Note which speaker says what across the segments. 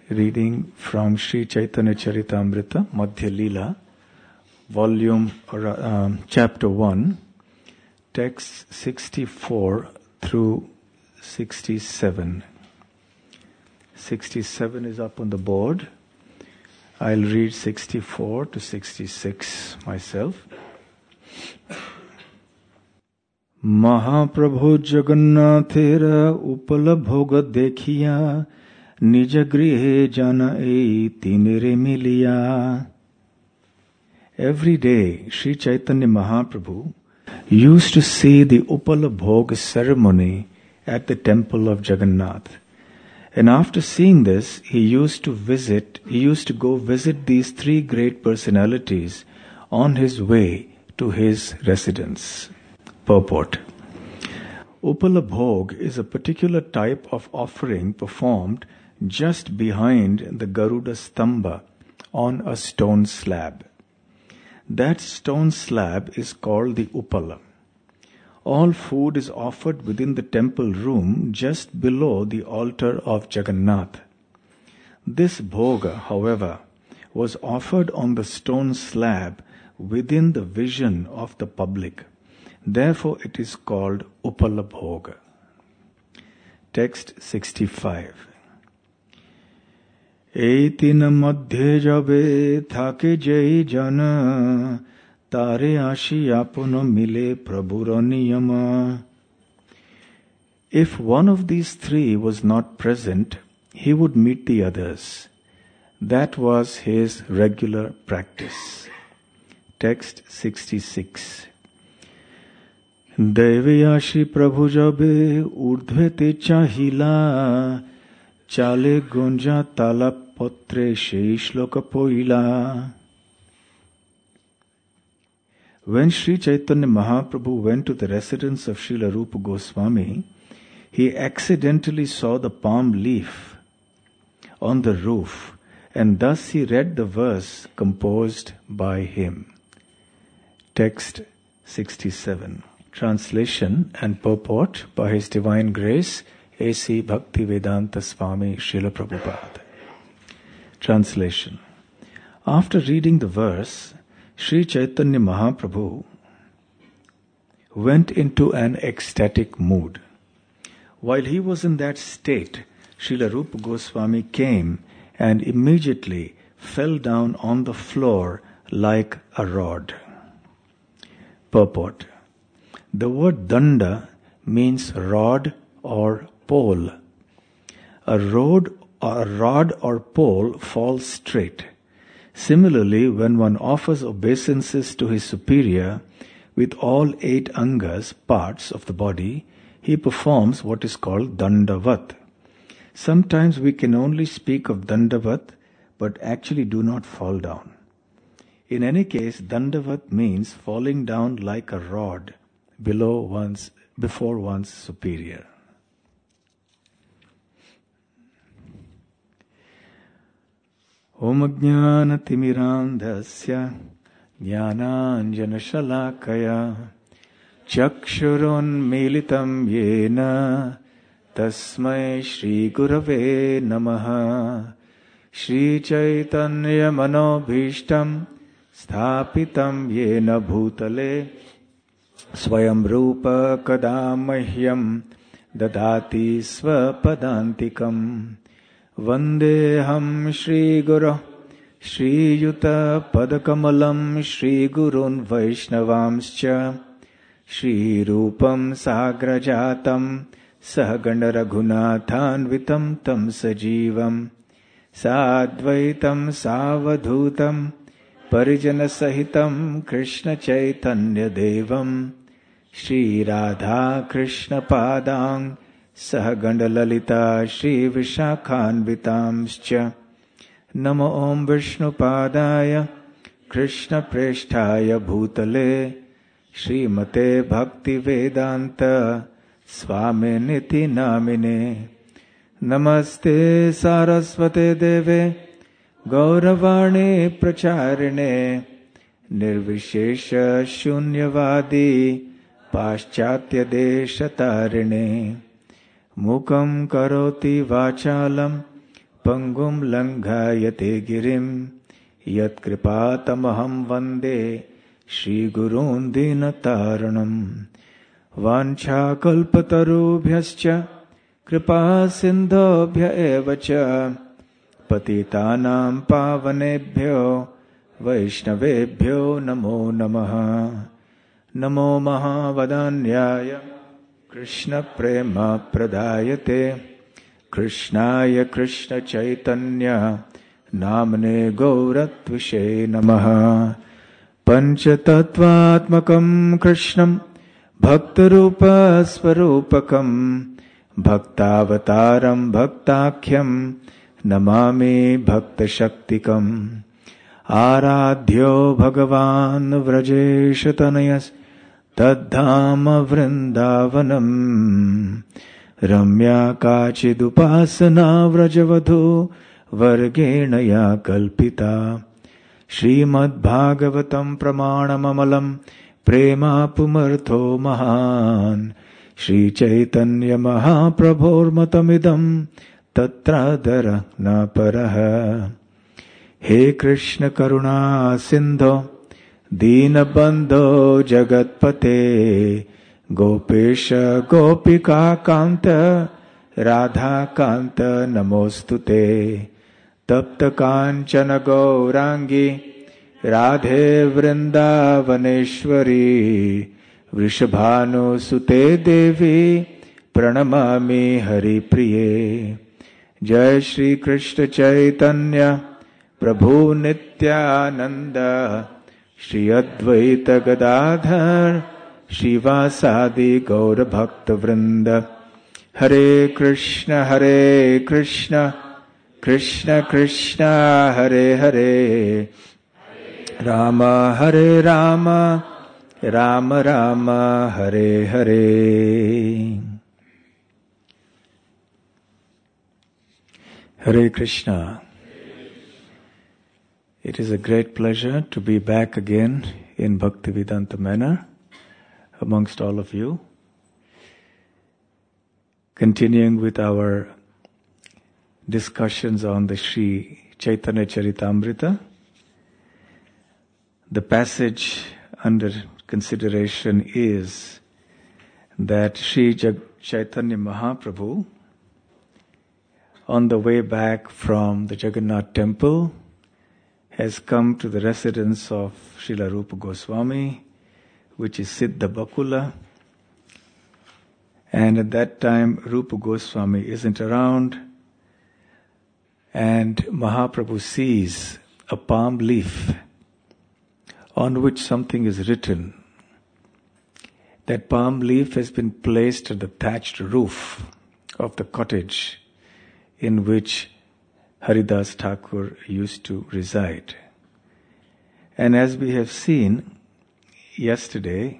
Speaker 1: Reading from Sri Chaitanya Charitamrita, Madhya Leela, Chapter 1, texts 64 through 67. 67 is up on the board. I'll read 64 to 66 myself. Mahaprabhu Jagannathera upala bhoga dekhiya Nija grihe jana ei tinere miliya. Every day, Sri Chaitanya Mahaprabhu used to see the Upala Bhoga ceremony at the temple of Jagannath. And after seeing this, he used to go visit these three great personalities on his way to his residence. Purport. Upala Bhog is a particular type of offering performed just behind the Garuda Stamba on a stone slab. That stone slab is called the Upala. All food is offered within the temple room just below the altar of Jagannath. This bhoga, however, was offered on the stone slab within the vision of the public. Therefore it is called Upala Bhoga. Text 65. Eitina madhye jabe thake jai jana tare ashi apuna mile prabhura niyama. If one of these three was not present, he would meet the others. That was his regular practice. Text 66. Devayashi prabhu jabe urdhvete chahila Chale gunja tala potre shloka poila. When Sri Chaitanya Mahaprabhu went to the residence of Srila Rupa Goswami, he accidentally saw the palm leaf on the roof, and thus he read the verse composed by him. Text 67. Translation and purport by His Divine Grace A.C. Bhaktivedanta Swami Srila Prabhupada. Translation. After reading the verse, Sri Chaitanya Mahaprabhu went into an ecstatic mood. While he was in that state, Srila Rupa Goswami came and immediately fell down on the floor like a rod. Purport. The word danda means rod or pole. A rod or pole falls straight. Similarly, when one offers obeisances to his superior with all 8 angas, parts of the body, he performs what is called dandavat. Sometimes we can only speak of dandavat, but actually do not fall down. In any case, dandavat means falling down like a rod before one's superior. Om Jnana Timirandhasya Jnananjana Shalakaya Chakshurun Militam Yena Tasmai Shri Gurave Namaha Shri Chaitanya Manobhishtam Sthapitam Yena Bhutale Swayam Rupa Kadamahyam Dadati Swapadantikam Vandeham Shri Guru Shri Yuta Padakamalam Shri Gurun Vaishnavamscha Shri Rupam Sagrajatam Sahagana Raghunathanvitam Tam Sajivam Sadvaitam Savadhutam Parijana Sahitam Krishna Chaitanya Devam Shri Radha Krishna Padang Sahaganda Lalita Shri Vishakhanvitamscha Namo Om Vishnu Padaya Krishna Presthaya Bhutale Shri Mate Bhakti Vedanta Swami Niti Namine Namaste Saraswate Deve Gauravani Pracharine Nirvishesha Shunyavadi Paschatya Deshatarine Mukam Karoti Vachalam Pangum langhayate girim yat kripatamaham vande Shri Gurun Dinataranam Vancha kalpatarubhyascha kripa sindhobhya evacha Patitanam pavanebhyo Vaishnavebhyo namo namaha Namo mahavadanyaya Krishna prema pradayate Krishnaya Krishna Chaitanya Namane Gauratvishe Namaha Panchatattvatmakam Krishnam Bhaktarupa Swarupakam Bhaktavataram Bhaktakhyam Namami Bhakta Shaktikam Aradhyo Bhagavan Vrajeshatanayas Tadhama Vrindavanam Ramya Kachidupasana Vrajavadhu Vargenaya Kalpita Srimad Bhagavatam Pramanamamalam Prema Pumartho Mahan Shri Chaitanya Mahaprabhor Matamidam Tatradara Naparaha He Krishna Karuna Sindho Dinabandho Jagatpate Gopesha Gopika Kanta Radha Kanta Namostute Tapta Kanchana Gaurangi Radhe Vrindavaneshwari Vrishabhanu Sute Devi Pranamami Hari Priye Jai Shri Krishna Chaitanya Prabhu Nityananda Shri Advaita Gadadhar Shivasadi Gaura Bhakta Vrinda Hare Krishna Krishna Krishna Hare Hare Rama Hare Rama Rama Rama Hare Hare Hare Krishna. It is a great pleasure to be back again in Bhaktivedanta Manor amongst all of you, continuing with our discussions on the Sri Chaitanya Charitamrita. The passage under consideration is that Sri Chaitanya Mahaprabhu, on the way back from the Jagannath temple, has come to the residence of Srila Rupa Goswami, which is Siddha Bakula. And at that time, Rupa Goswami isn't around, and Mahaprabhu sees a palm leaf on which something is written. That palm leaf has been placed at the thatched roof of the cottage in which Haridas Thakur used to reside. And as we have seen yesterday,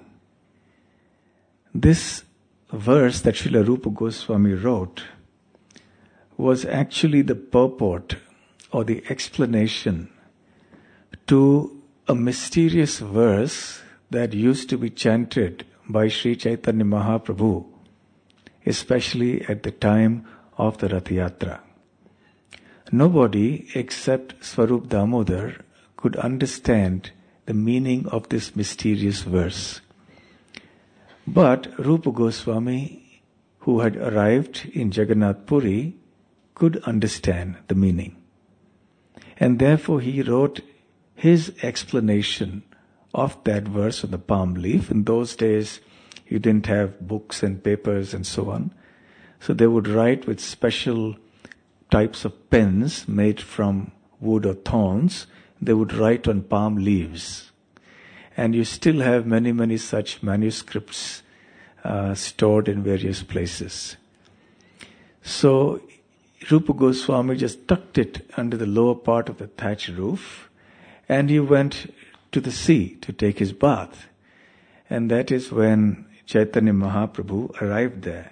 Speaker 1: this verse that Srila Rupa Goswami wrote was actually the purport or the explanation to a mysterious verse that used to be chanted by Sri Chaitanya Mahaprabhu, especially at the time of the Rath Yatra. Nobody except Swarup Damodar could understand the meaning of this mysterious verse. But Rupa Goswami, who had arrived in Jagannath Puri, could understand the meaning. And therefore he wrote his explanation of that verse on the palm leaf. In those days, you didn't have books and papers and so on. So they would write with special types of pens made from wood or thorns. They would write on palm leaves. And you still have many such manuscripts stored in various places. So Rupa Goswami just tucked it under the lower part of the thatched roof, and he went to the sea to take his bath. And that is when Chaitanya Mahaprabhu arrived there.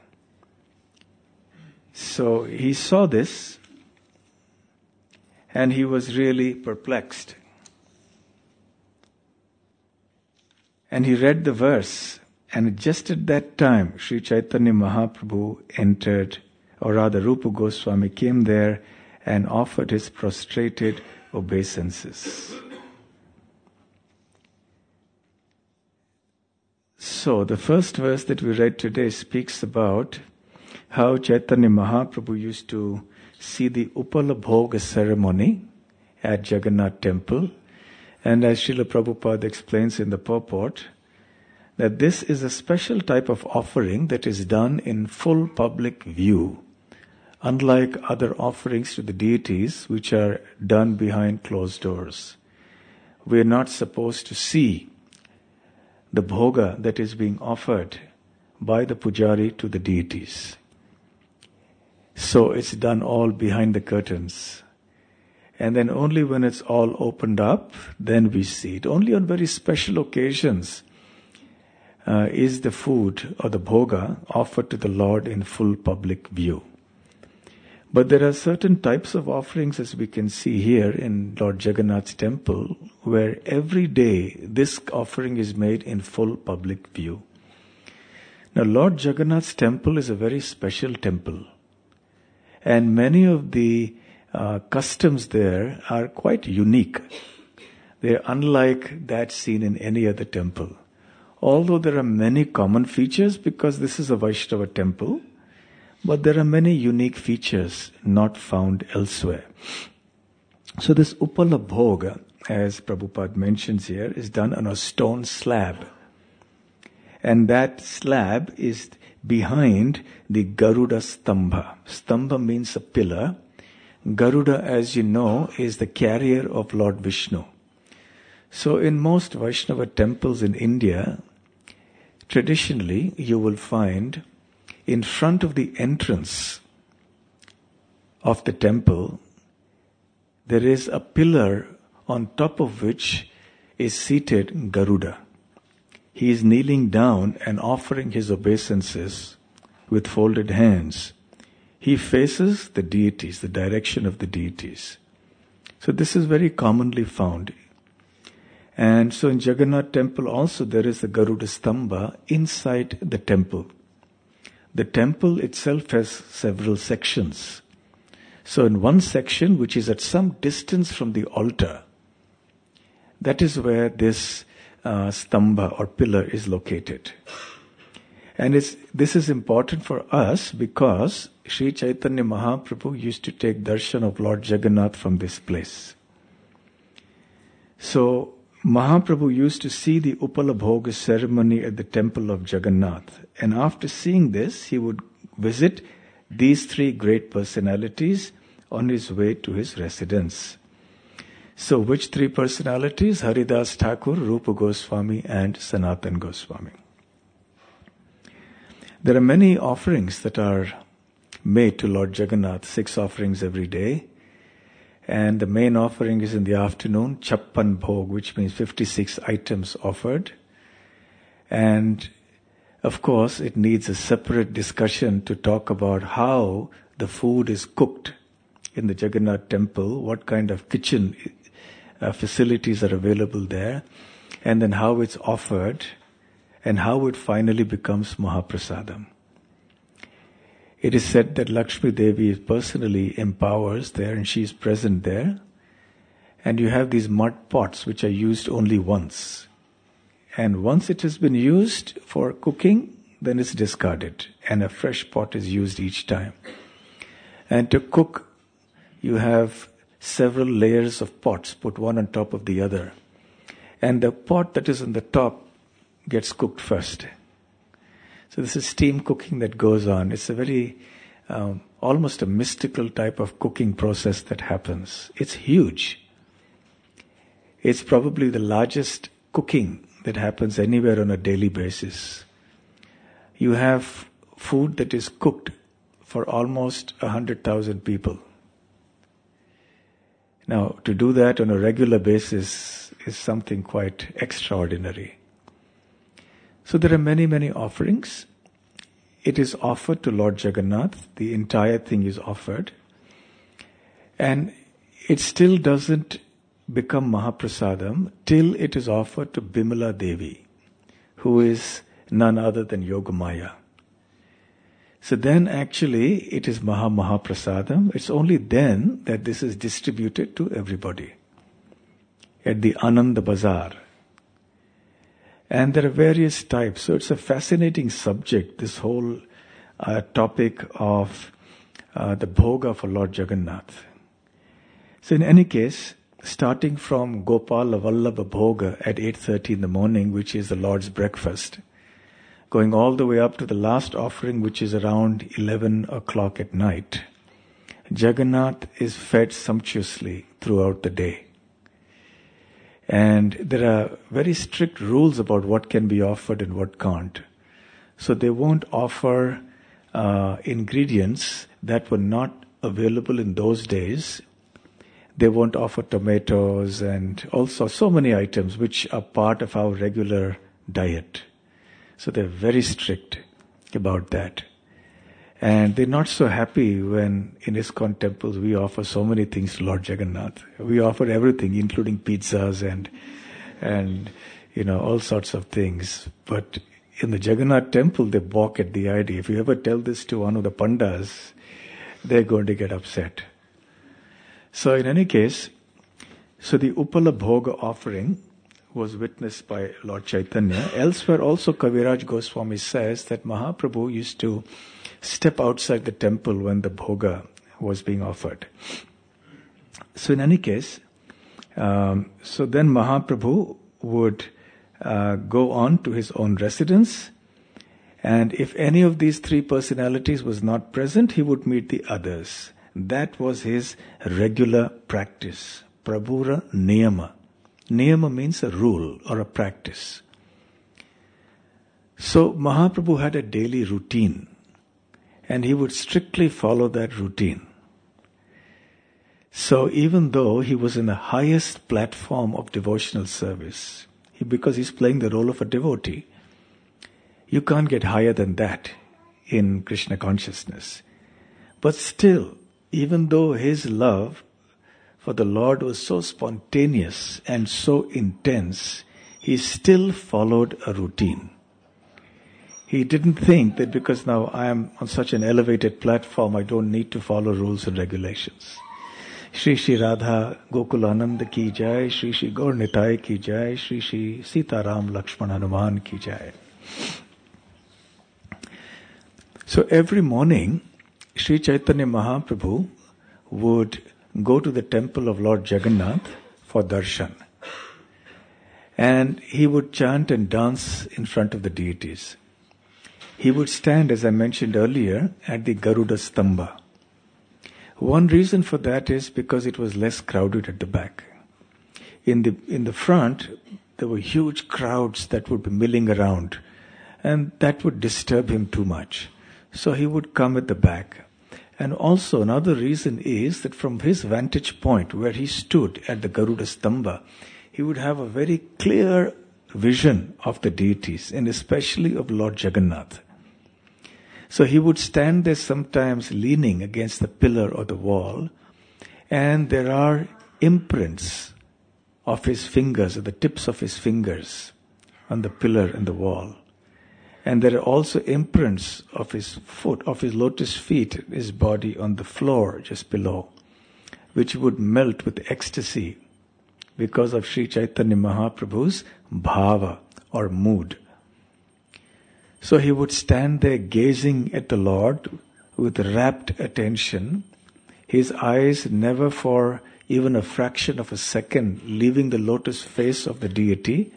Speaker 1: So he saw this, and he was really perplexed. And he read the verse, and just at that time, Sri Chaitanya Mahaprabhu entered, or rather Rupa Goswami came there and offered his prostrated obeisances. So the first verse that we read today speaks about how Chaitanya Mahaprabhu used to see the Upala Bhoga ceremony at Jagannath temple. And as Srila Prabhupada explains in the purport, that this is a special type of offering that is done in full public view, unlike other offerings to the deities which are done behind closed doors. We are not supposed to see the bhoga that is being offered by the pujari to the deities. So it's done all behind the curtains. And then only when it's all opened up, then we see it. Only on very special occasions is the food or the bhoga offered to the Lord in full public view. But there are certain types of offerings, as we can see here in Lord Jagannath's temple, where every day this offering is made in full public view. Now, Lord Jagannath's temple is a very special temple. And many of the customs there are quite unique. They are unlike that seen in any other temple. Although there are many common features because this is a Vaishnava temple, but there are many unique features not found elsewhere. So this Upala Bhoga, as Prabhupada mentions here, is done on a stone slab. And that slab is behind the Garuda Stambha. Stambha means a pillar. Garuda, as you know, is the carrier of Lord Vishnu. So in most Vaishnava temples in India, traditionally you will find in front of the entrance of the temple, there is a pillar on top of which is seated Garuda. He is kneeling down and offering his obeisances with folded hands. He faces the deities, the direction of the deities. So this is very commonly found. And so in Jagannath temple also there is the Garuda Stambha inside the temple. The temple itself has several sections. So in one section, which is at some distance from the altar, that is where this stambha or pillar is located. And this is important for us because Sri Chaitanya Mahaprabhu used to take darshan of Lord Jagannath from this place. So Mahaprabhu used to see the Upala Bhoga ceremony at the temple of Jagannath. And after seeing this, he would visit these three great personalities on his way to his residence. So which three personalities? Haridas Thakur, Rupa Goswami and Sanatan Goswami. There are many offerings that are made to Lord Jagannath, 6 offerings every day. And the main offering is in the afternoon, Chappan Bhog, which means 56 items offered. And of course, it needs a separate discussion to talk about how the food is cooked in the Jagannath temple, what kind of kitchen facilities are available there, and then how it's offered, and how it finally becomes Mahaprasadam. It is said that Lakshmi Devi personally empowers there and she is present there. And you have these mud pots which are used only once. And once it has been used for cooking, then it's discarded. And a fresh pot is used each time. And to cook, you have several layers of pots put one on top of the other. And the pot that is on the top gets cooked first. So this is steam cooking that goes on. It's a very, almost a mystical type of cooking process that happens. It's huge. It's probably the largest cooking that happens anywhere on a daily basis. You have food that is cooked for almost 100,000 people. Now, to do that on a regular basis is something quite extraordinary. So there are many, many offerings. It is offered to Lord Jagannath. The entire thing is offered. And it still doesn't become Mahaprasadam till it is offered to Bimala Devi, who is none other than Yogamaya. So then actually it is Mahaprasadam. It's only then that this is distributed to everybody at the Ananda Bazaar. And there are various types. So it's a fascinating subject, this whole topic of the bhoga for Lord Jagannath. So in any case, starting from Gopala Vallabha Bhoga at 8:30 in the morning, which is the Lord's breakfast, going all the way up to the last offering, which is around 11 o'clock at night, Jagannath is fed sumptuously throughout the day. And there are very strict rules about what can be offered and what can't. So they won't offer ingredients that were not available in those days. They won't offer tomatoes and also so many items which are part of our regular diet. So they're very strict about that. And they're not so happy when in ISKCON temples we offer so many things to Lord Jagannath. We offer everything, including pizzas and all sorts of things. But in the Jagannath temple, they balk at the idea. If you ever tell this to one of the pandas, they're going to get upset. So in any case, so the Upala Bhoga offering was witnessed by Lord Chaitanya. Elsewhere also Kaviraj Goswami says that Mahaprabhu used to step outside the temple when the bhoga was being offered. So in any case, so then Mahaprabhu would go on to his own residence, and if any of these three personalities was not present, he would meet the others. That was his regular practice. Prabhura Niyama. Niyama means a rule or a practice. So Mahaprabhu had a daily routine, and he would strictly follow that routine. So even though he was in the highest platform of devotional service, because he's playing the role of a devotee, you can't get higher than that in Krishna consciousness. But still, even though his love for the Lord was so spontaneous and so intense, he still followed a routine. He didn't think that because now I am on such an elevated platform, I don't need to follow rules and regulations. Shri Shri Radha Gokulanand ki jai, Shri Shri Gaur Nitai ki jai, Shri Shri Sita Ram Lakshman Hanuman ki jai. So every morning, Shri Chaitanya Mahaprabhu would go to the temple of Lord Jagannath for darshan. And he would chant and dance in front of the deities. He would stand, as I mentioned earlier, at the Garuda Stamba. One reason for that is because it was less crowded at the back. In the front, there were huge crowds that would be milling around, and that would disturb him too much. So he would come at the back. And also another reason is that from his vantage point, where he stood at the Garuda Stamba, he would have a very clear vision of the deities, and especially of Lord Jagannath. So he would stand there sometimes leaning against the pillar or the wall, and there are imprints of his fingers, or the tips of his fingers, on the pillar and the wall. And there are also imprints of his foot, of his lotus feet, his body on the floor just below, which would melt with ecstasy because of Sri Chaitanya Mahaprabhu's bhava or mood. So he would stand there gazing at the Lord with rapt attention, his eyes never for even a fraction of a second leaving the lotus face of the deity.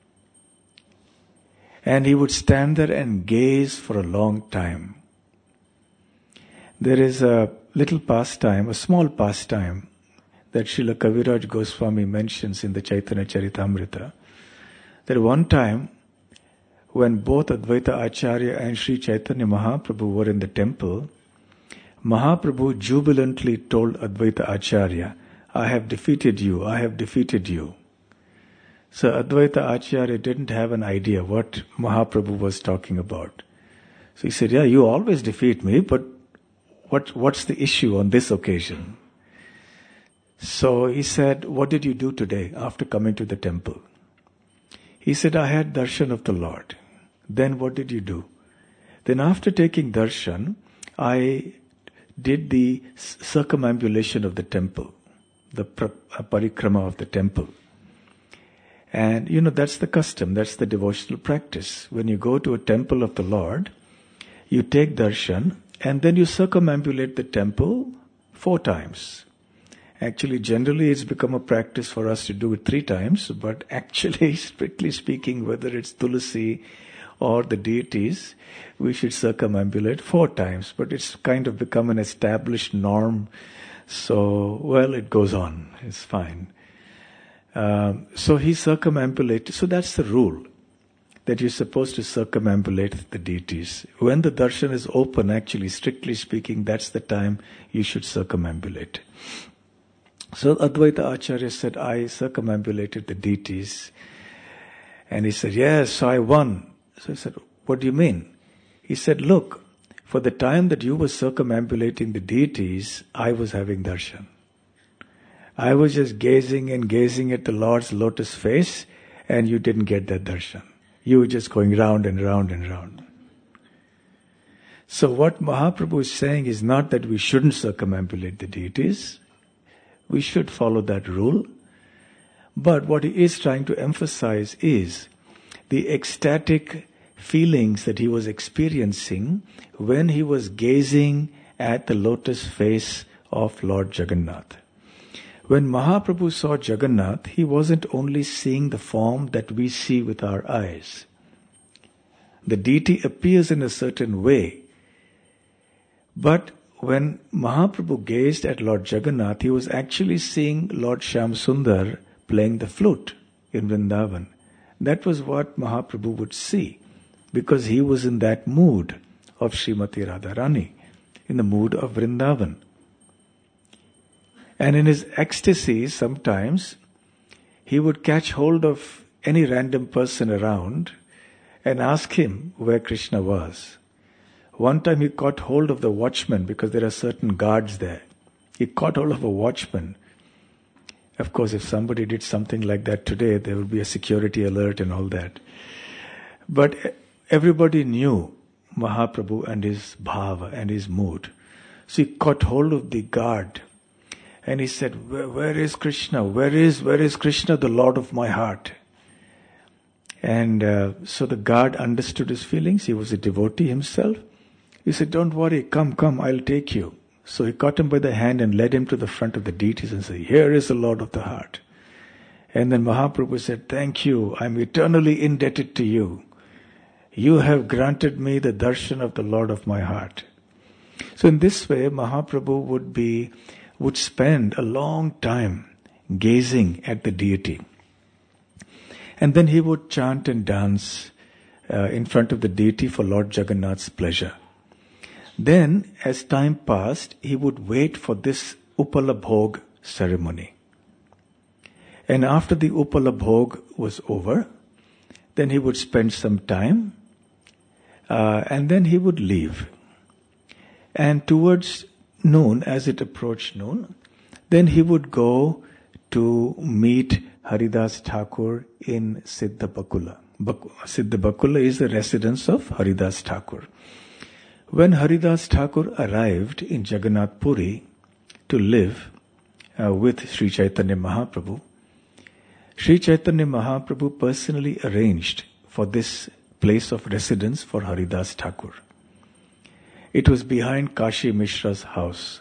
Speaker 1: And he would stand there and gaze for a long time. There is a little pastime, a small pastime, that Srila Kaviraj Goswami mentions in the Chaitanya Charitamrita. That one time, when both Advaita Acharya and Sri Chaitanya Mahaprabhu were in the temple, Mahaprabhu jubilantly told Advaita Acharya, I have defeated you, I have defeated you. So Advaita Acharya didn't have an idea what Mahaprabhu was talking about. So he said, yeah, you always defeat me, but what's the issue on this occasion? So he said, what did you do today after coming to the temple? He said, I had darshan of the Lord. Then what did you do? Then after taking darshan, I did the circumambulation of the temple, the parikrama of the temple. And that's the custom, that's the devotional practice. When you go to a temple of the Lord, you take darshan and then you circumambulate the temple 4 times. Actually, generally it's become a practice for us to do it 3 times, but actually, strictly speaking, whether it's Tulasi or the deities, we should circumambulate 4 times. But it's kind of become an established norm. So, well, it goes on. It's fine. So he circumambulated. So that's the rule, that you're supposed to circumambulate the deities. When the darshan is open, actually, strictly speaking, that's the time you should circumambulate. So Advaita Acharya said, I circumambulated the deities. And he said, yes, so I won. So I said, what do you mean? He said, look, for the time that you were circumambulating the deities, I was having darshan. I was just gazing and gazing at the Lord's lotus face, and you didn't get that darshan. You were just going round and round and round. So what Mahaprabhu is saying is not that we shouldn't circumambulate the deities. We should follow that rule. But what he is trying to emphasize is the ecstatic feelings that he was experiencing when he was gazing at the lotus face of Lord Jagannath. When Mahaprabhu saw Jagannath, he wasn't only seeing the form that we see with our eyes. The deity appears in a certain way. But when Mahaprabhu gazed at Lord Jagannath, he was actually seeing Lord Shyam Sundar playing the flute in Vrindavan. That was what Mahaprabhu would see, because he was in that mood of Srimati Radharani, in the mood of Vrindavan. And in his ecstasy, sometimes, he would catch hold of any random person around and ask him where Krishna was. One time he caught hold of the watchman, because there are certain guards there. He caught hold of a watchman. Of course, if somebody did something like that today, there would be a security alert and all that. But everybody knew Mahaprabhu and his bhava and his mood. So he caught hold of the guard and he said, where is Krishna? Where is Krishna, the Lord of my heart? And so the guard understood his feelings. He was a devotee himself. He said, don't worry, come, I'll take you. So he caught him by the hand and led him to the front of the deities and said, here is the Lord of the heart. And then Mahaprabhu said, thank you, I'm eternally indebted to you. You have granted me the darshan of the Lord of my heart. So in this way, Mahaprabhu would spend a long time gazing at the deity. And then he would chant and dance in front of the deity for Lord Jagannath's pleasure. Then, as time passed, he would wait for this Upalabhog ceremony. And after the Upalabhog was over, then he would spend some time, and then he would leave. And towards noon, as it approached noon, then he would go to meet Haridas Thakur in Siddhabakula. Siddhabakula is the residence of Haridas Thakur. When Haridas Thakur arrived in Jagannath Puri to live with Sri Chaitanya Mahaprabhu, Sri Chaitanya Mahaprabhu personally arranged for this place of residence for Haridas Thakur. It was behind Kashi Mishra's house.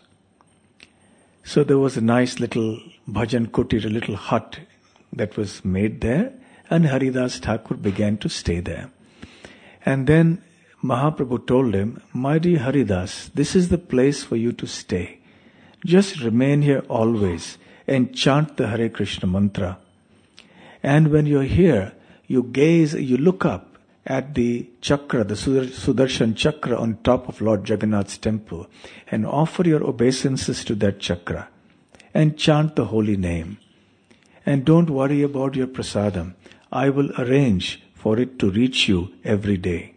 Speaker 1: So there was a nice little bhajan kutir, a little hut that was made there, and Haridas Thakur began to stay there. And then Mahaprabhu told him, my dear Haridas, this is the place for you to stay. Just remain here always and chant the Hare Krishna mantra. And when you're here, you look up at the chakra, the Sudarshan chakra on top of Lord Jagannath's temple, and offer your obeisances to that chakra and chant the holy name. And don't worry about your prasadam. I will arrange for it to reach you every day.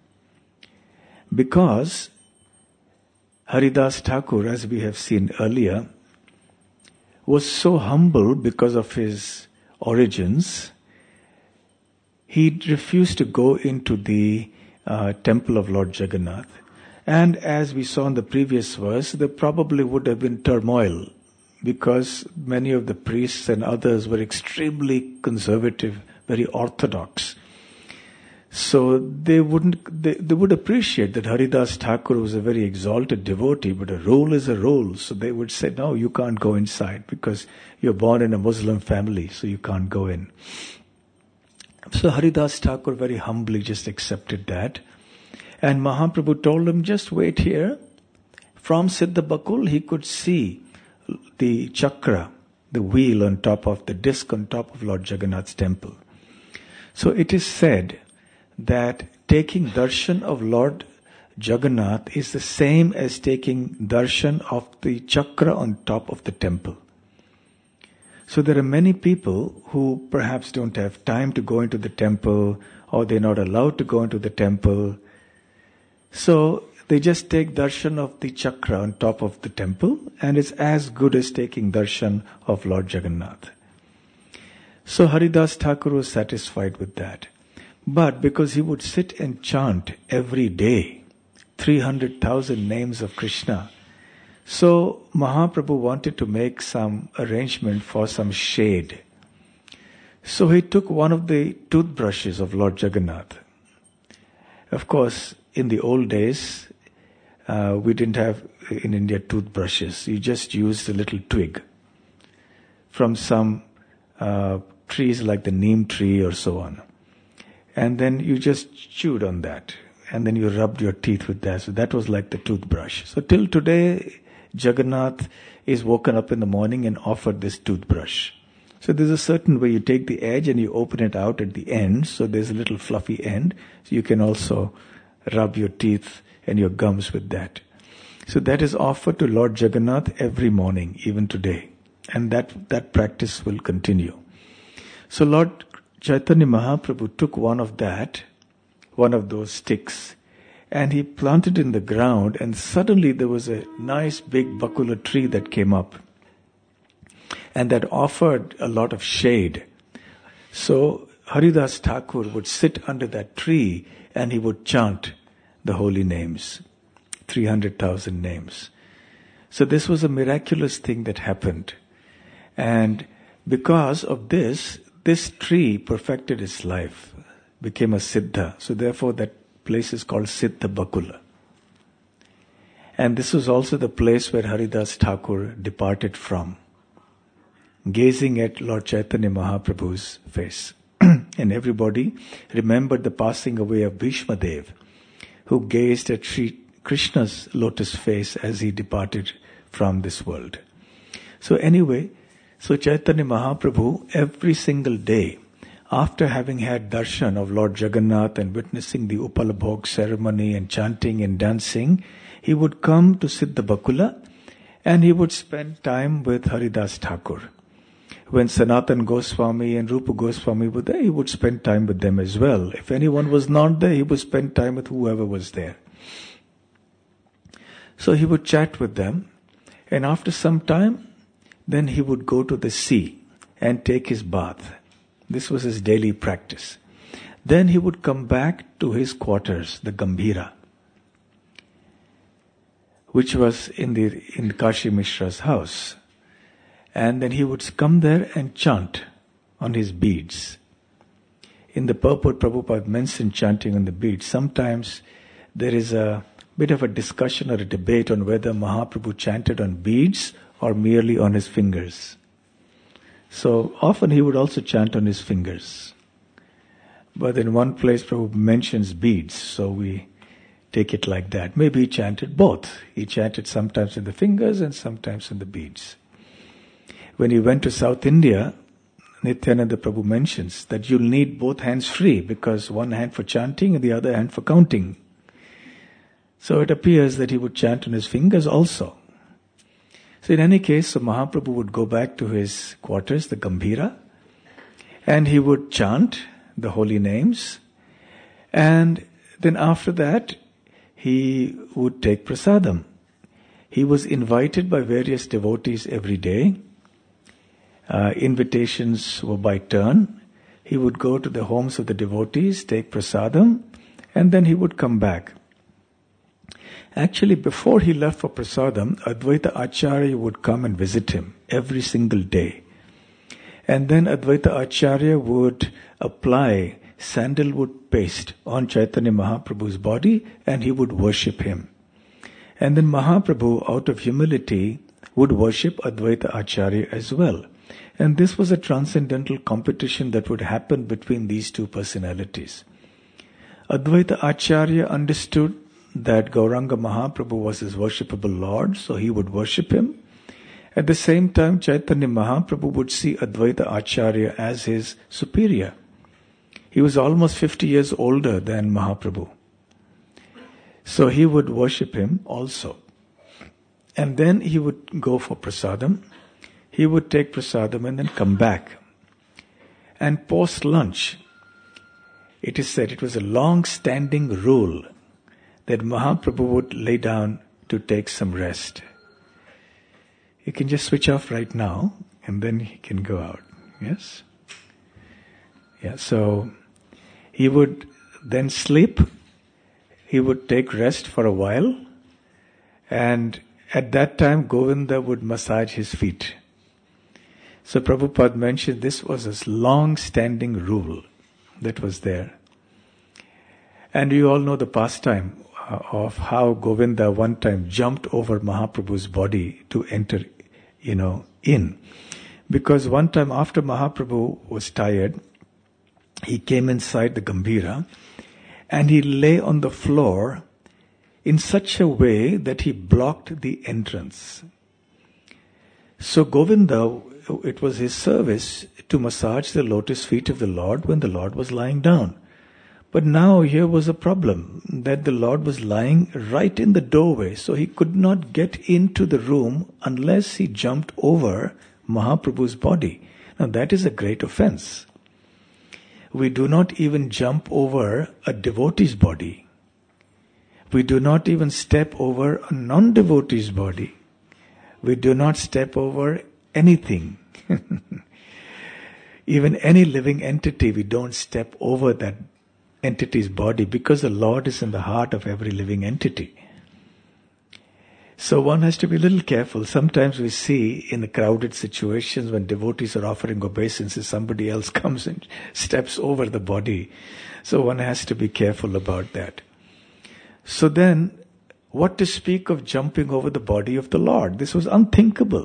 Speaker 1: Because Haridas Thakur, as we have seen earlier, was so humble because of his origins, he refused to go into the temple of Lord Jagannath. And as we saw in the previous verse, there probably would have been turmoil because many of the priests and others were extremely conservative, very orthodox. So they would appreciate that Haridas Thakur was a very exalted devotee, but a rule is a rule. So they would say, no, you can't go inside because you're born in a Muslim family, so you can't go in. So Haridas Thakur very humbly just accepted that. And Mahaprabhu told him, just wait here. From Siddha Bakul, he could see the chakra, the wheel on top of the disc on top of Lord Jagannath's temple. So it is said that taking darshan of Lord Jagannath is the same as taking darshan of the chakra on top of the temple. So there are many people who perhaps don't have time to go into the temple, or they're not allowed to go into the temple. So they just take darshan of the chakra on top of the temple, and it's as good as taking darshan of Lord Jagannath. So Haridas Thakur was satisfied with that. But because he would sit and chant every day, 300,000 names of Krishna, so Mahaprabhu wanted to make some arrangement for some shade. So he took one of the toothbrushes of Lord Jagannath. Of course, in the old days, we didn't have in India toothbrushes. You just used a little twig from some trees like the neem tree or so on. And then you just chewed on that. And then you rubbed your teeth with that. So that was like the toothbrush. So till today, Jagannath is woken up in the morning and offered this toothbrush. So there's a certain way you take the edge and you open it out at the end. So there's a little fluffy end. So you can also rub your teeth and your gums with that. So that is offered to Lord Jagannath every morning, even today. And that practice will continue. So Lord Chaitanya Mahaprabhu took one of those sticks, and he planted in the ground, and suddenly there was a nice big bakula tree that came up, and that offered a lot of shade. So Haridas Thakur would sit under that tree and he would chant the holy names, 300,000 names. So this was a miraculous thing that happened. And because of this tree perfected its life, became a Siddha. So therefore that place is called Siddha Bakula. And this was also the place where Haridas Thakur departed from, gazing at Lord Chaitanya Mahaprabhu's face. And everybody remembered the passing away of Bhishma Dev, who gazed at Sri Krishna's lotus face as he departed from this world. So anyway, so Chaitanya Mahaprabhu, every single day, after having had darshan of Lord Jagannath and witnessing the Upalabhog ceremony and chanting and dancing, he would come to Siddha Bakula and he would spend time with Haridas Thakur. When Sanatan Goswami and Rupa Goswami were there, he would spend time with them as well. If anyone was not there, he would spend time with whoever was there. So he would chat with them, and after some time, then he would go to the sea and take his bath. This was his daily practice. Then he would come back to his quarters, the Gambhira, which was in Kashi Mishra's house. And then he would come there and chant on his beads. In the purport, Prabhupada mentioned chanting on the beads. Sometimes there is a bit of a discussion or a debate on whether Mahaprabhu chanted on beads or merely on his fingers. So often he would also chant on his fingers. But in one place Prabhupada mentions beads, so we take it like that. Maybe he chanted both. He chanted sometimes in the fingers and sometimes in the beads. When he went to South India, Nityananda Prabhu mentions that you'll need both hands free, because one hand for chanting and the other hand for counting. So it appears that he would chant on his fingers also. So in any case, so Mahaprabhu would go back to his quarters, the Gambhira, and he would chant the holy names, and then after that he would take prasadam. He was invited by various devotees every day. Invitations were by turn. He would go to the homes of the devotees, take prasadam, And then he would come back. Actually, before he left for prasadam, Advaita Acharya would come and visit him every single day. And then Advaita Acharya would apply sandalwood paste on Chaitanya Mahaprabhu's body and he would worship him. And then Mahaprabhu, out of humility, would worship Advaita Acharya as well. And this was a transcendental competition that would happen between these two personalities. Advaita Acharya understood that Gauranga Mahaprabhu was his worshipable Lord, so he would worship him. At the same time, Chaitanya Mahaprabhu would see Advaita Acharya as his superior. He was almost 50 years older than Mahaprabhu. So he would worship him also. And then he would go for prasadam. He would take prasadam and then come back. And post-lunch, it is said it was a long-standing rule that Mahaprabhu would lay down to take some rest. You can just switch off right now and then he can go out. Yes? Yeah, so he would then sleep. He would take rest for a while. And at that time, Govinda would massage his feet. So Prabhupada mentioned this was a long-standing rule that was there. And you all know the pastime of how Govinda one time jumped over Mahaprabhu's body to enter, in. Because one time after Mahaprabhu was tired, he came inside the Gambhira and he lay on the floor in such a way that he blocked the entrance. So Govinda, it was his service to massage the lotus feet of the Lord when the Lord was lying down. But now here was a problem, that the Lord was lying right in the doorway, so he could not get into the room unless he jumped over Mahaprabhu's body. Now that is a great offense. We do not even jump over a devotee's body. We do not even step over a non-devotee's body. We do not step over anything. Even any living entity, we don't step over that entity's body because the Lord is in the heart of every living entity. So one has to be a little careful. Sometimes we see in the crowded situations when devotees are offering obeisances, somebody else comes and steps over the body. So one has to be careful about that. So then, what to speak of jumping over the body of the Lord? This was unthinkable.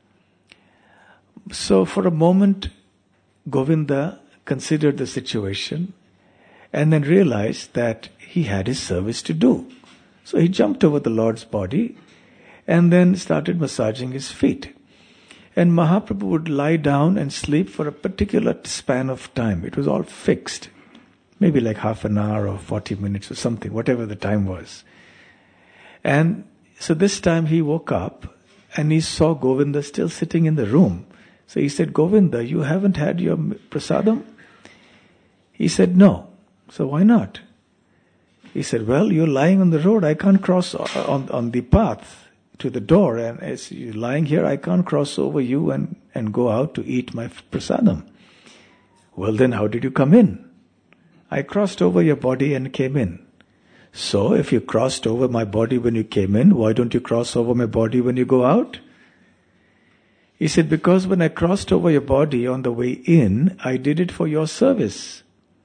Speaker 1: So for a moment, Govinda considered the situation and then realized that he had his service to do. So he jumped over the Lord's body and then started massaging his feet. And Mahaprabhu would lie down and sleep for a particular span of time. It was all fixed. Maybe like half an hour or 40 minutes or something, whatever the time was. And so this time he woke up and he saw Govinda still sitting in the room. So he said, Govinda, you haven't had your prasadam? He said, no. So why not? He said, well, you're lying on the road. I can't cross on the path to the door. And as you're lying here, I can't cross over you and go out to eat my prasadam. Well, then how did you come in? I crossed over your body and came in. So if you crossed over my body when you came in, why don't you cross over my body when you go out? He said, because when I crossed over your body on the way in, I did it for your service.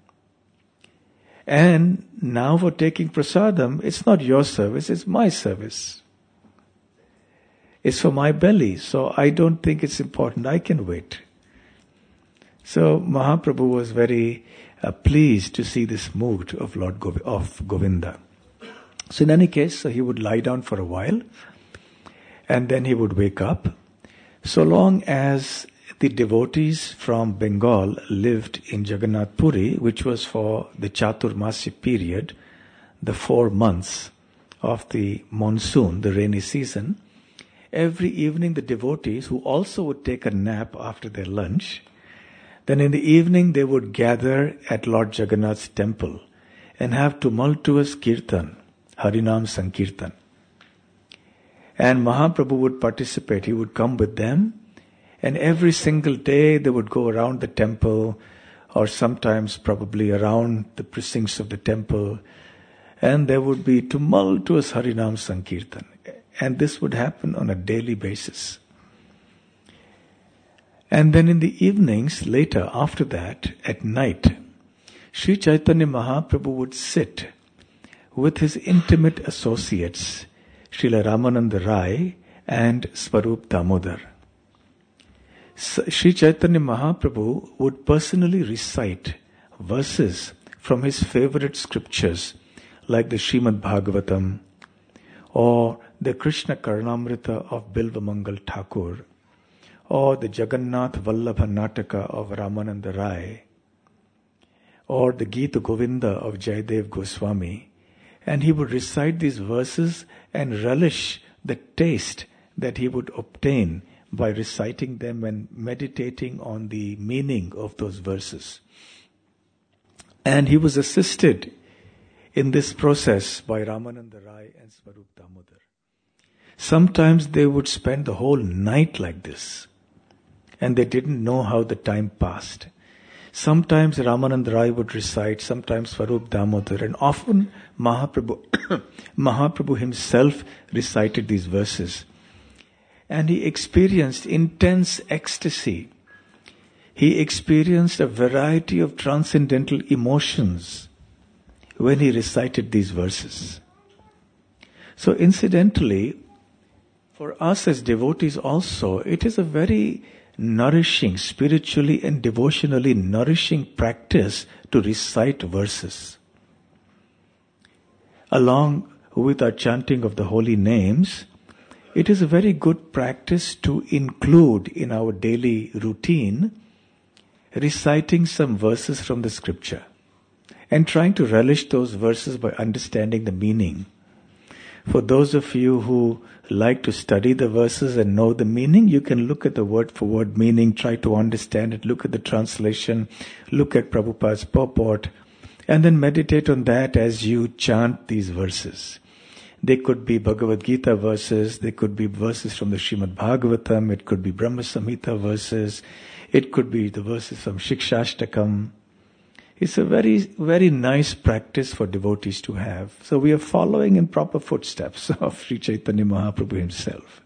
Speaker 1: And now for taking prasadam, it's not your service, it's my service. It's for my belly, so I don't think it's important. I can wait. So Mahaprabhu was very pleased to see this mood of of Govinda. So in any case, so he would lie down for a while and then he would wake up. So long as the devotees from Bengal lived in Jagannath Puri, which was for the Chaturmasya period, the 4 months of the monsoon, the rainy season, every evening the devotees, who also would take a nap after their lunch, then in the evening they would gather at Lord Jagannath's temple and have tumultuous kirtan, Harinam Sankirtan. And Mahaprabhu would participate. He would come with them, and every single day they would go around the temple, or sometimes probably around the precincts of the temple, And there would be tumultuous Harinam Sankirtan. And this would happen on a daily basis. And then in the evenings, later, after that, at night, Sri Chaitanya Mahaprabhu would sit with his intimate associates, Srila Ramananda Rai and Swarup Damodar. Sri Chaitanya Mahaprabhu would personally recite verses from his favorite scriptures like the Srimad Bhagavatam or the Krishna Karnamrita of Bilva Mangal Thakur or the Jagannath Vallabha Nataka of Ramananda Rai or the Gita Govinda of Jayadev Goswami. And he would recite these verses and relish the taste that he would obtain by reciting them and meditating on the meaning of those verses. And he was assisted in this process by Ramananda Rai and Swarup Damodar. Sometimes they would spend the whole night like this, and they didn't know how the time passed. Sometimes Ramananda Rai would recite, sometimes Swarup Damodar, and often Mahaprabhu himself recited these verses. And he experienced intense ecstasy. He experienced a variety of transcendental emotions when he recited these verses. So incidentally, for us as devotees also, it is a very nourishing, spiritually and devotionally nourishing practice to recite verses. Along with our chanting of the holy names, it is a very good practice to include in our daily routine reciting some verses from the scripture and trying to relish those verses by understanding the meaning. For those of you who like to study the verses and know the meaning, you can look at the word for word meaning, try to understand it, look at the translation, look at Prabhupada's purport, and then meditate on that as you chant these verses. They could be Bhagavad Gita verses, they could be verses from the Srimad Bhagavatam, it could be Brahma Samhita verses, it could be the verses from Shikshashtakam. It's a very, very nice practice for devotees to have. So we are following in proper footsteps of Sri Chaitanya Mahaprabhu himself.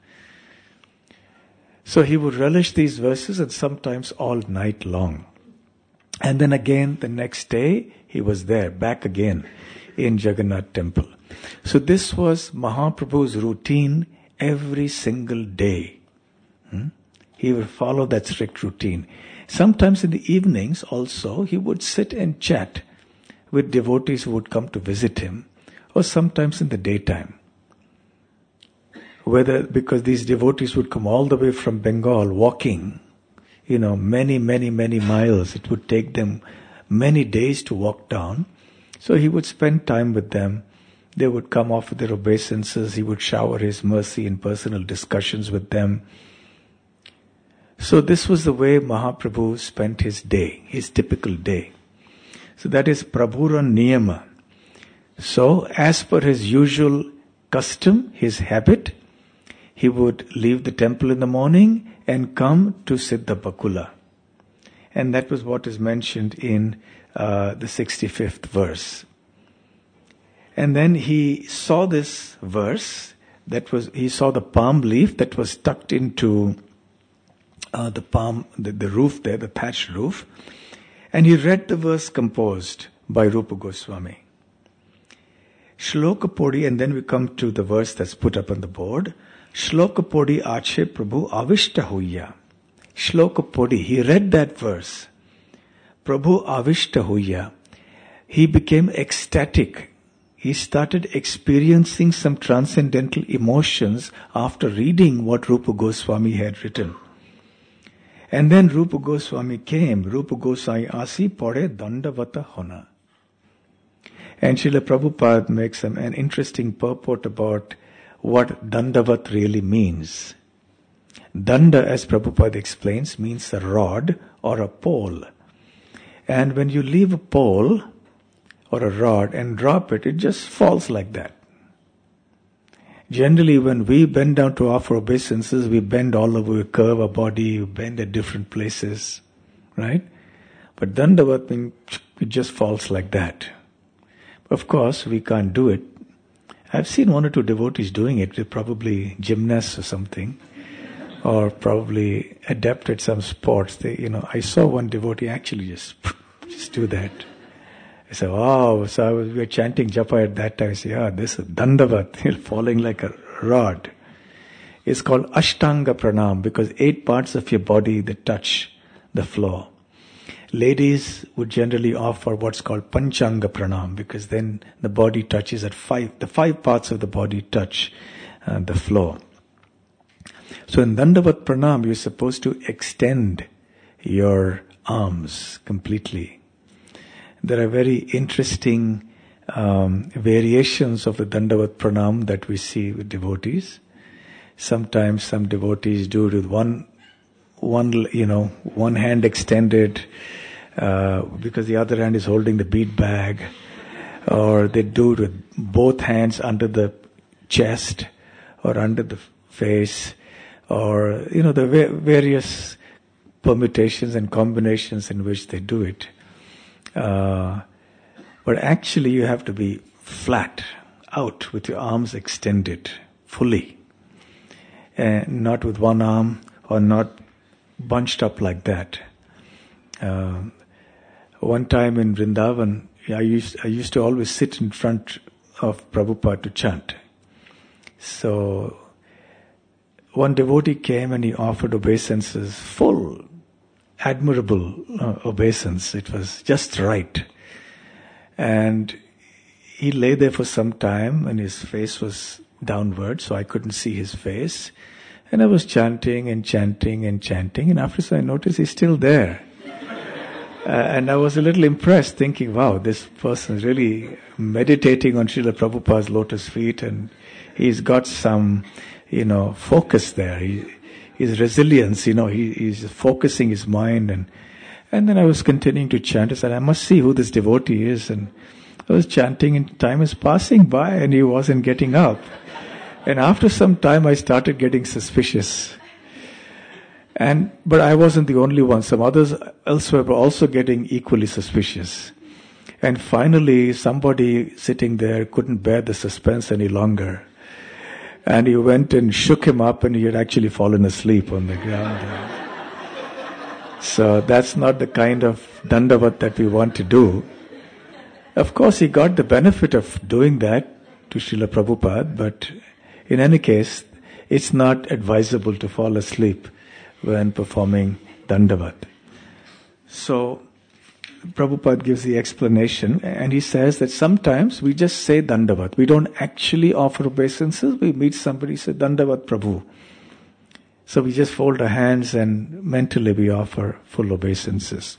Speaker 1: So he would relish these verses and sometimes all night long. And then again the next day he was there, back again in Jagannath temple. So this was Mahaprabhu's routine every single day. He would follow that strict routine. Sometimes in the evenings also he would sit and chat with devotees who would come to visit him, or sometimes in the daytime. Because these devotees would come all the way from Bengal walking, many miles. It would take them many days to walk down. So he would spend time with them. They would come offer their obeisances. He would shower his mercy in personal discussions with them. So this was the way Mahaprabhu spent his day, his typical day. So that is Prabhura Niyama. So as per his usual custom, his habit, he would leave the temple in the morning and come to Siddha Bakula. And that was what is mentioned in the 65th verse. And then he saw this verse, he saw the palm leaf that was tucked into the roof there, the thatched roof, and he read the verse composed by Rupa Goswami. Shloka Podi, and then we come to the verse that's put up on the board. Shloka Podi Ache Prabhu Avishta Huya. Shloka Podi, he read that verse. Prabhu Avishta Huya. He became ecstatic. He started experiencing some transcendental emotions after reading what Rupa Goswami had written. And then Rupa Goswami came. Rupa Goswami Asi Pore Dandavata Hona. And Srila Prabhupada makes an interesting purport about what Dandavat really means. Danda, as Prabhupada explains, means a rod or a pole. And when you leave a pole or a rod and drop it, it just falls like that. Generally, when we bend down to offer obeisances, we bend all over, we curve our body, we bend at different places, right? But Dandavat means it just falls like that. Of course, we can't do it. I've seen one or two devotees doing it. They're probably gymnasts or something, or probably adept at some sports. I saw one devotee actually just do that. I said, wow. So we were chanting japa at that time. I said, this is Dandavat, falling like a rod. It's called Ashtanga Pranam because 8 parts of your body that touch the floor. Ladies would generally offer what's called Panchanga Pranam because then the body touches the 5 parts of the body touch the floor. So in Dandavat Pranam, you're supposed to extend your arms completely. There are very interesting variations of the Dandavat Pranam that we see with devotees. Sometimes some devotees do it with one hand extended because the other hand is holding the bead bag, or they do it with both hands under the chest or under the face, or the various permutations and combinations in which they do it. But actually you have to be flat out with your arms extended fully, and not with one arm or not bunched up like that. One time in Vrindavan, I used to always sit in front of Prabhupada to chant. So one devotee came and he offered obeisances, full, admirable obeisance. It was just right. And he lay there for some time and his face was downward, so I couldn't see his face. And I was chanting and chanting and chanting, and after so I noticed he's still there. And I was a little impressed, thinking, wow, this person is really meditating on Srila Prabhupada's lotus feet, and he's got some, focus there. His resilience, he's focusing his mind. And then I was continuing to chant. I said, I must see who this devotee is. And I was chanting, and time is passing by, and he wasn't getting up. And after some time, I started getting suspicious. But I wasn't the only one. Some others elsewhere were also getting equally suspicious. And finally, somebody sitting there couldn't bear the suspense any longer. And he went and shook him up, and he had actually fallen asleep on the ground. So that's not the kind of dandavat that we want to do. Of course, he got the benefit of doing that to Srila Prabhupada, but in any case, it's not advisable to fall asleep when performing dandavat. So, Prabhupada gives the explanation, and he says that sometimes we just say dandavat. We don't actually offer obeisances. We meet somebody, say dandavat Prabhu. So we just fold our hands and mentally we offer full obeisances.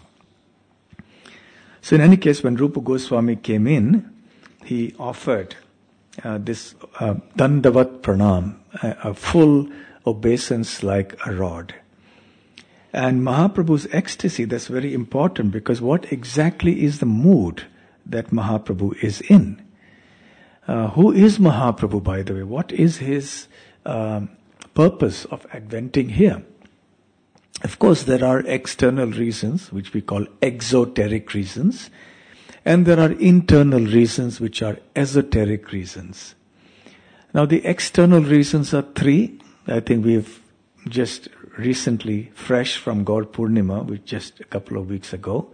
Speaker 1: So in any case, when Rupa Goswami came in, he offered this dandavat pranam, a full obeisance like a rod. And Mahaprabhu's ecstasy, that's very important, because what exactly is the mood that Mahaprabhu is in? Who is Mahaprabhu, by the way? What is his purpose of adventing here? Of course, there are external reasons, which we call exoteric reasons, and there are internal reasons, which are esoteric reasons. Now, the external reasons are 3. I think we've just recently, fresh from Gaur Purnima, which just a couple of weeks ago.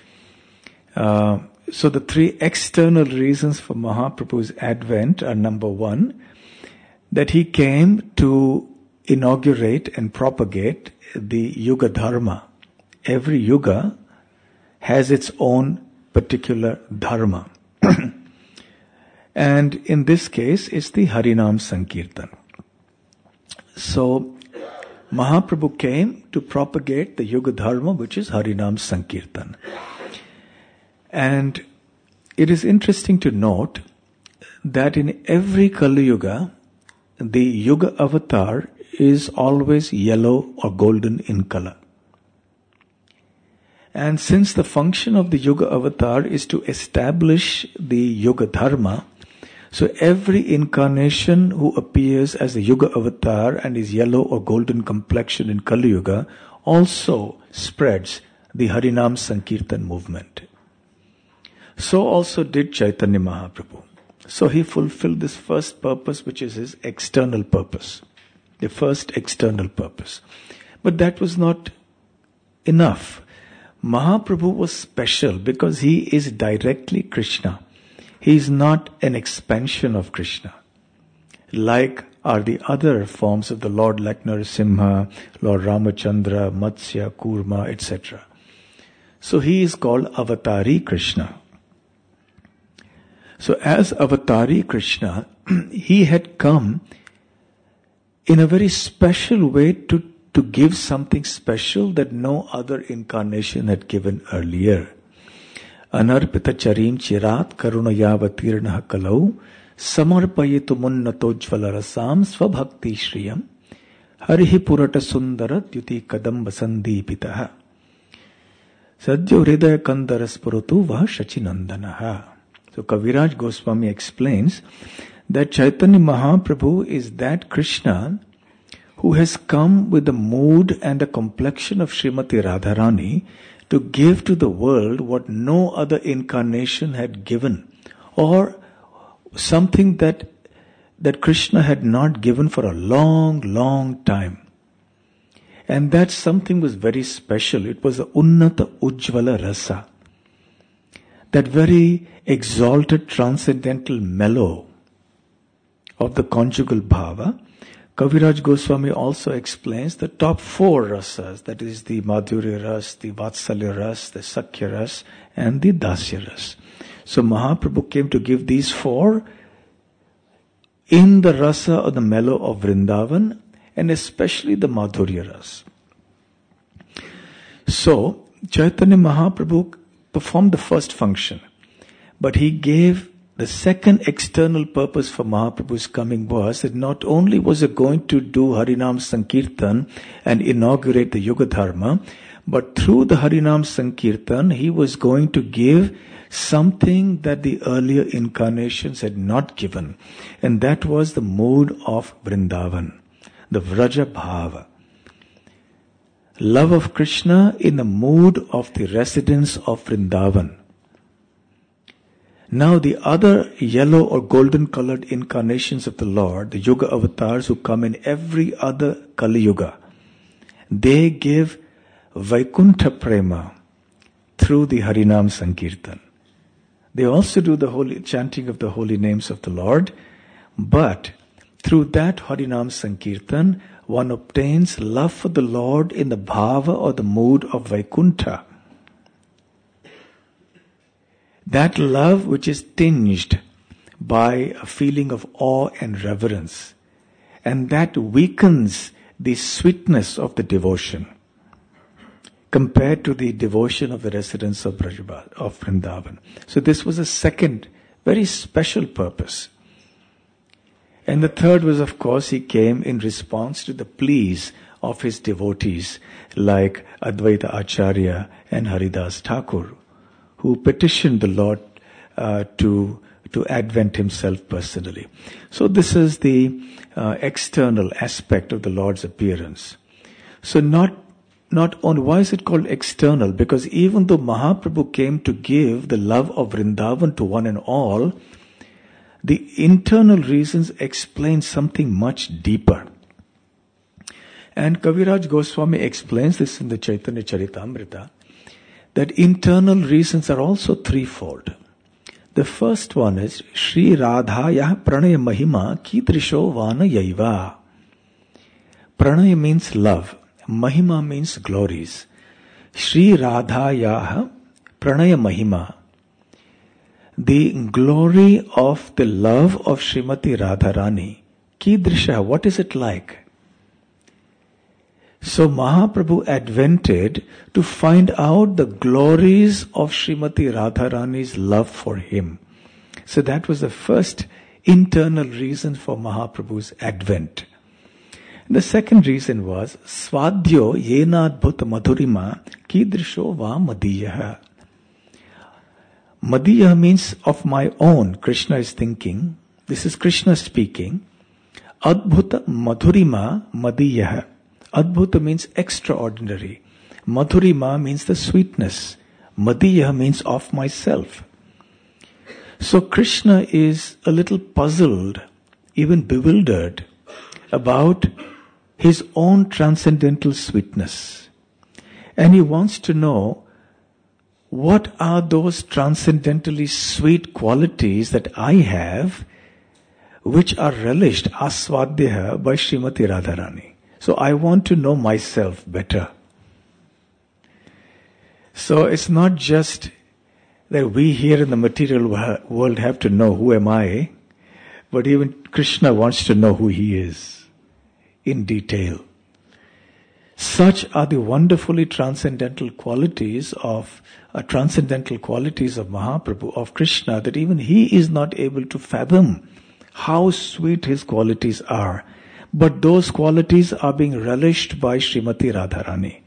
Speaker 1: So the 3 external reasons for Mahaprabhu's advent are, number 1, that he came to inaugurate and propagate the Yuga Dharma. Every Yuga has its own particular Dharma. And in this case, it's the Harinam Sankirtan. So, Mahaprabhu came to propagate the Yuga Dharma, which is Harinam Sankirtan. And it is interesting to note that in every Kali Yuga, the Yuga avatar is always yellow or golden in color. And since the function of the Yuga avatar is to establish the Yuga Dharma, so every incarnation who appears as the Yuga avatar and is yellow or golden complexion in Kali Yuga also spreads the Harinam Sankirtan movement. So also did Chaitanya Mahaprabhu. So he fulfilled this first purpose, which is his external purpose. The first external purpose. But that was not enough. Mahaprabhu was special because he is directly Krishna. He is not an expansion of Krishna, like are the other forms of the Lord, like Narasimha, Lord Ramachandra, Matsya, Kurma, etc. So he is called Avatari Krishna. So as Avatari Krishna, he had come in a very special way to give something special that no other incarnation had given earlier. Anarpita charim chirat karunayavatirnaha kalau samarpayitu munnatojvala rasam svabhakti shriyam harihi purata sundara tyuti kadamba sandipitaha sadyo hridaya kandaras purutu vah shachinandanaha. So Kaviraj Goswami explains that Chaitanya Mahaprabhu is that Krishna who has come with the mood and the complexion of Srimati Radharani to give to the world what no other incarnation had given, or something that Krishna had not given for a long, long time. And that something was very special. It was the Unnata Ujjvala Rasa, that very exalted transcendental mellow of the conjugal bhava. Kaviraj Goswami also explains the top 4 rasas, that is the Madhurya Ras, the Vatsalya Ras, the Sakhya Ras, and the Dasya Ras. So Mahaprabhu came to give these 4 in the rasa of the mellow of Vrindavan, and especially the Madhurya Ras. So Chaitanya Mahaprabhu performed the first function, but he gave the second external purpose for Mahaprabhu's coming was that not only was he going to do Harinam Sankirtan and inaugurate the Yuga Dharma, but through the Harinam Sankirtan, he was going to give something that the earlier incarnations had not given. And that was the mood of Vrindavan, the Vraja Bhava. Love of Krishna in the mood of the residents of Vrindavan. Now the other yellow or golden colored incarnations of the Lord, the Yuga avatars who come in every other Kali Yuga, they give Vaikuntha Prema through the Harinam Sankirtan. They also do the holy chanting of the holy names of the Lord, but through that Harinam Sankirtan, one obtains love for the Lord in the bhava or the mood of Vaikuntha. That love which is tinged by a feeling of awe and reverence, and that weakens the sweetness of the devotion compared to the devotion of the residents of Vrindavan. So this was a second very special purpose. And the third was, of course, he came in response to the pleas of his devotees like Advaita Acharya and Haridas Thakur, who petitioned the Lord to advent himself personally. So this is the external aspect of the Lord's appearance. So not only, why is it called external? Because even though Mahaprabhu came to give the love of Vrindavan to one and all, the internal reasons explain something much deeper. And Kaviraj Goswami explains this in the Chaitanya Charitamrita, that internal reasons are also threefold. The first one is Shri Radhaya Pranaya Mahima Kidrisho Vana Yaiva. Pranaya means love. Mahima means glories. Shri Radhaya Pranaya Mahima. The glory of the love of Srimati Radharani. Kidrisha, what is it like? So Mahaprabhu advented to find out the glories of Srimati Radharani's love for him. So that was the first internal reason for Mahaprabhu's advent. And the second reason was Swadhyo Yenadbhuta Madhurima Kidrisho Va Madiyaha. Madiya means of my own, Krishna is thinking. This is Krishna speaking. Adbhuta Madhurima Madiyaha. Adbhuta means extraordinary. Madhurima means the sweetness. Madiya means of myself. So Krishna is a little puzzled, even bewildered, about his own transcendental sweetness. And he wants to know, what are those transcendentally sweet qualities that I have, which are relished, aswadhya, by Srimati Radharani. So I want to know myself better. So it's not just that we here in the material world have to know who am I, but even Krishna wants to know who he is in detail. Such are the wonderfully transcendental qualities of Mahaprabhu, of Krishna, that even he is not able to fathom how sweet his qualities are. But those qualities are being relished by Srimati Radharani.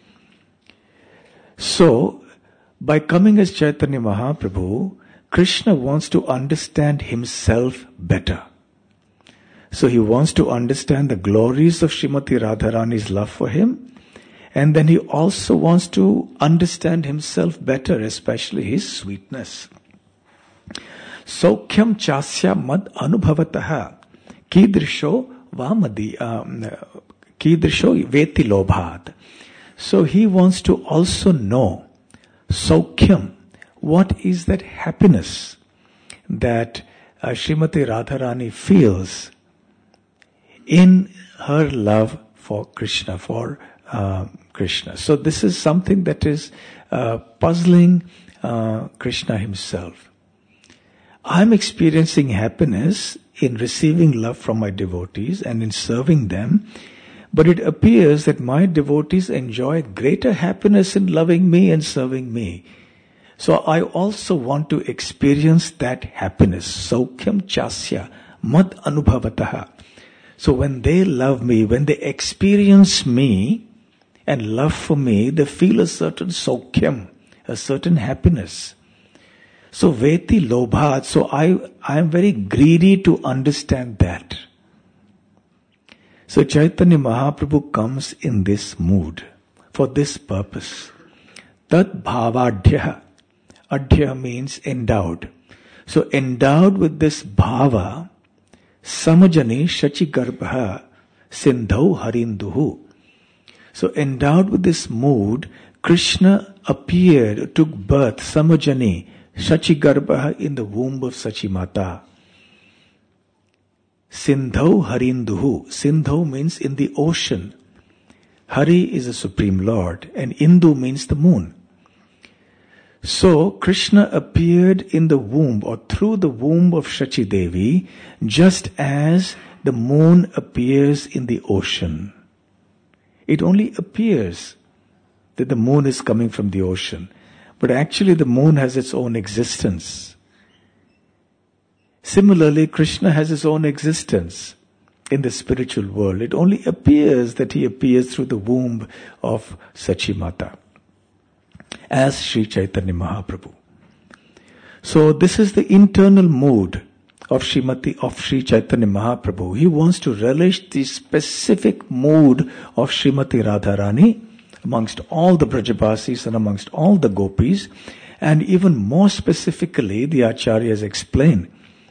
Speaker 1: So, by coming as Chaitanya Mahaprabhu, Krishna wants to understand himself better. So he wants to understand the glories of Srimati Radharani's love for him, and then he also wants to understand himself better, especially his sweetness. Saukhyam chasya mad anubhavataha kidrisho veti lobhat. So he wants to also know Saukhyam, what is that happiness that Srimati Radharani feels in her love for Krishna, Krishna. So this is something that is puzzling Krishna himself. I'm experiencing happiness in receiving love from my devotees and in serving them, but it appears that my devotees enjoy greater happiness in loving me and serving me. So I also want to experience that happiness. Saukhyam chasya mad anubhavataha. So when they love me, when they experience me and love for me, they feel a certain saukhyam, a certain happiness. So veti lobhat, so I am very greedy to understand that. So Chaitanya Mahaprabhu comes in this mood, for this purpose. Tat bhavadhya. Adhya means endowed. So endowed with this bhava, samajani shachigarbha sindhau harinduhu. So endowed with this mood, Krishna appeared, took birth, samajani, shachigarbha, in the womb of Sachimata. Sindhau harinduhu. Sindhau means in the ocean. Hari is the Supreme Lord, and Indu means the moon. So Krishna appeared in the womb, or through the womb of Shachi Devi, just as the moon appears in the ocean. It only appears that the moon is coming from the ocean, but actually the moon has its own existence. Similarly, Krishna has his own existence in the spiritual world. It only appears that he appears through the womb of Sachimata, as Sri Chaitanya Mahaprabhu. So this is the internal mood of Sri Chaitanya Mahaprabhu. He wants to relish the specific mood of Srimati Radharani amongst all the Brajabasis and amongst all the gopis, and even more specifically, the Acharyas explain,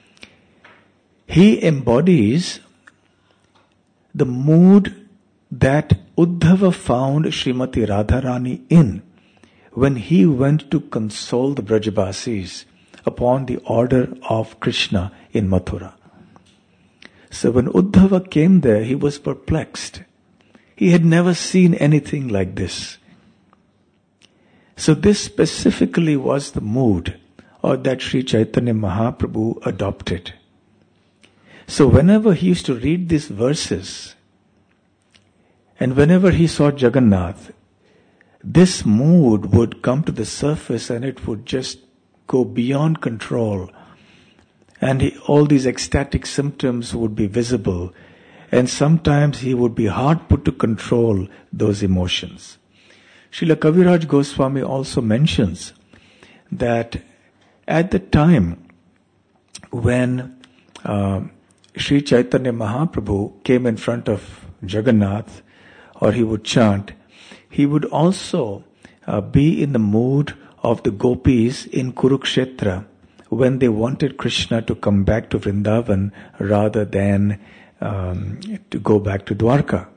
Speaker 1: he embodies the mood that Uddhava found Srimati Radharani in when he went to console the Brajabasis upon the order of Krishna in Mathura. So when Uddhava came there, he was perplexed. He had never seen anything like this. So this specifically was the mood that Sri Chaitanya Mahaprabhu adopted. So whenever he used to read these verses, and whenever he saw Jagannath, this mood would come to the surface and it would just go beyond control. And all these ecstatic symptoms would be visible. And sometimes he would be hard put to control those emotions. Srila Kaviraj Goswami also mentions that at the time when Sri Chaitanya Mahaprabhu came in front of Jagannath, or he would chant, he would also be in the mood of the gopis in Kurukshetra when they wanted Krishna to come back to Vrindavan rather than to go back to Dwarka.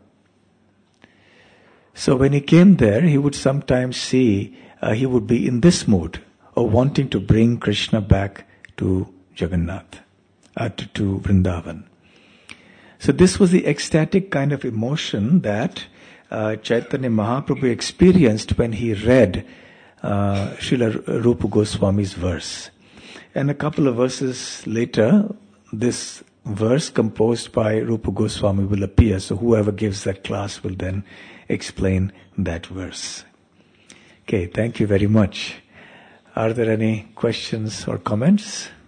Speaker 1: So when he came there, he would sometimes see, he would be in this mood of wanting to bring Krishna back to Jagannath, to Vrindavan. So this was the ecstatic kind of emotion that Chaitanya Mahaprabhu experienced when he read Srila Rupa Goswami's verse. And a couple of verses later, this verse composed by Rupa Goswami will appear. So whoever gives that class will then explain that verse. Okay, thank you very much. Are there any questions or comments?